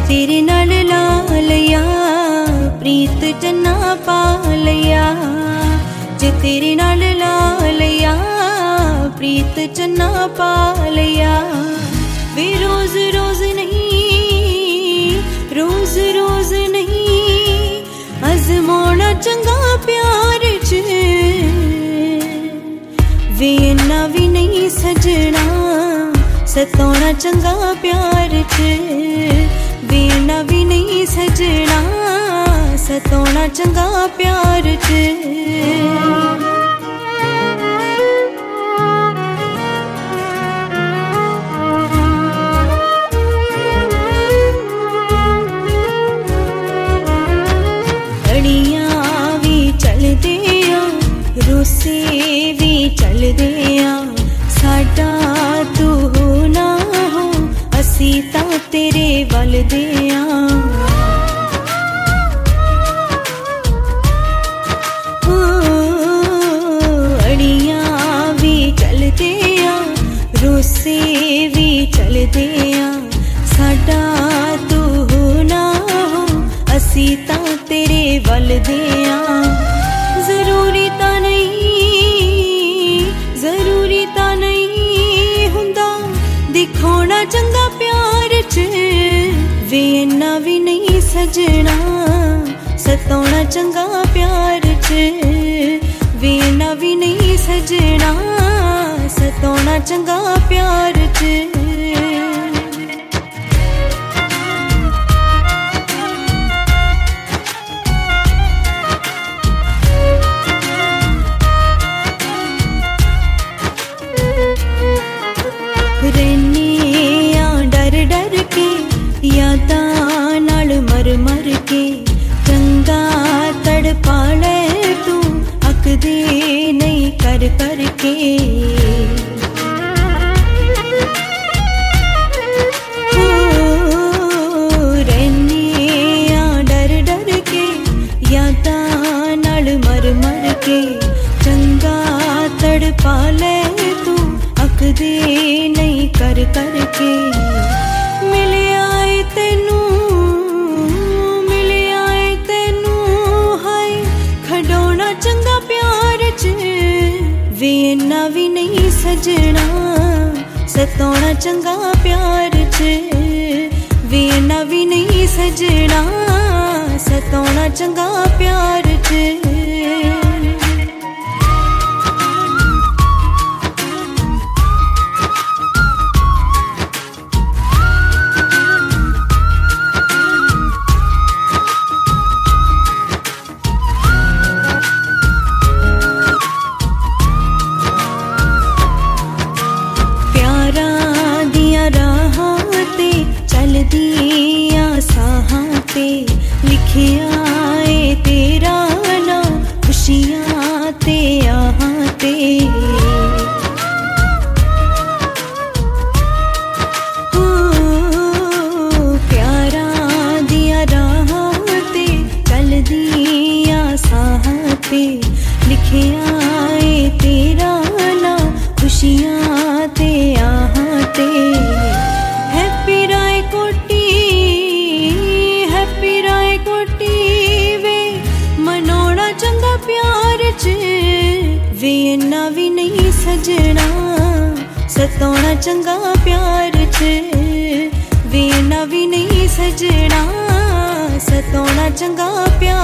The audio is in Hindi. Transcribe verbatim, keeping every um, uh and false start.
तेरे नाल ला लिया प्रीत चन्ना पा लिया, जे तेरे नाल ला लिया प्रीत चन्ना पा लिया। वे रोज रोज नहीं, रोज रोज नहीं, अजमाना चंगा प्यार च। वे इन्ना भी नहीं सजना, सताना चंगा प्यार च। वे इन्ना भी नहीं सजना, सताना चंगा प्यार च। रूसे भी चलदे आ, साडा तू हो ना हो, असी तां तेरे वल दे आ। हो अड़ियां भी चलदे आ, रूसे भी चलदे आ, साडा तू हो ना हो, असी तां तेरे वल दे आ। जरूरी ता नहीं, जरूरी ता नहीं हुंदा दिखाना चंगा प्यार च। वे इन्ना भी नहीं सजना, सताना चंगा प्यार च। वे इन्ना भी नहीं सजना, सताना चंगा प्यार च। यादां नाल मर मर के चंगा तड़पा ले तू, अकदे नहीं कर कर के। हो रहने आ डर डर के, यादां नाल मर मर के चंगा तड़पा ले तू, अकदे नहीं कर कर के। मिले आए तेनू, मिले आए तेनू, हाय खडौना चंगा प्यार च। वे इन्ना भी नहीं सजना, सताना चंगा प्यार च। वे इन्ना भी नहीं सजना, सताना चंगा प्यार च। लिखिया ए तेरा ना खुशियां ते आहां ते। हो प्यारा दिया राह ते चल दिया साहां ते, लिखिया ए तेरा ना खुशियां ते आहां ते। हैप्पी राय कोटी, हैप्पी राय कोटी, वे मनाना चंगा प्यार च। वे इन्ना भी नहीं सजना, सताना चंगा प्यार च। वे इन्ना भी नहीं सजना, सताना चंगा प्यार।